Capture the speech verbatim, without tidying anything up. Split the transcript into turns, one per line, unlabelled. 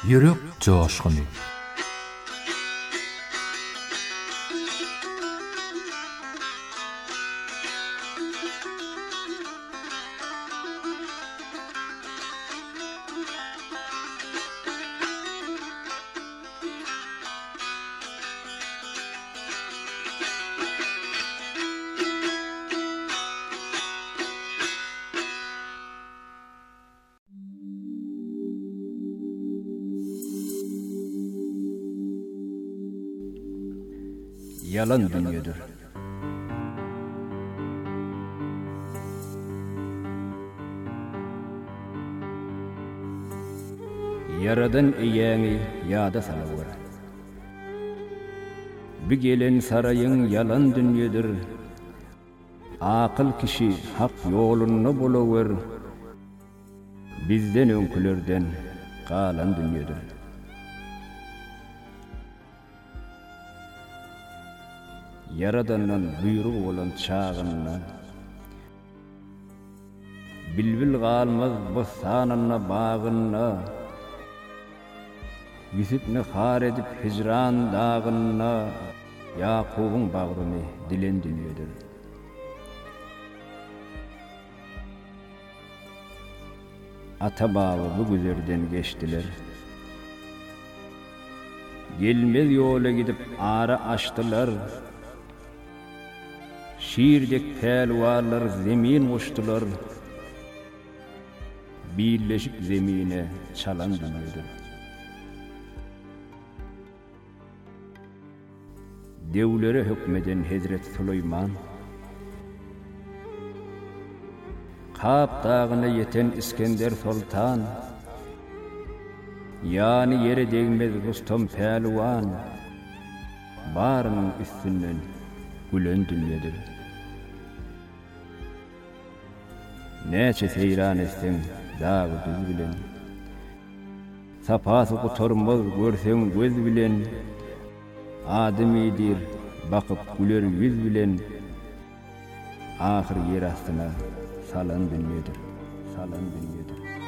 Yürek coşkunu. Yalan dünyadır. Yaradan eýäňi ýada salyp. Bir gelen sarayın yalan dünyadır. Akıl kişi hak ýolunda bolawer. Bizden öňkülerden galan dünyadır. Yaradandan buyruk bolan çağınna bilbil galmaz bostanına bağınna Yusup'ni har edip hicran dağınna Yakub'un bağrını dilen dünyadır. Ata bağı bu güzerden geçtiler. Gelmez yola gidip ara açtılar. Şiirdek pelwarlar zemin koştular. Birleşip zemine çalan dünyadır. Devlere hükmeden Hazret Süleyman, Kap dağına yeten İskender Sultan, yani yere değmez Rustam Pelvan, barının üstünden gülen dünyadır. Neçe seyran etsen dağı düz bilen, sapası kuturmaz görsen göz bilen, ademidir bakıp güler yüz bilen, ahir yer astına salan dünyadır, salan dünyadır.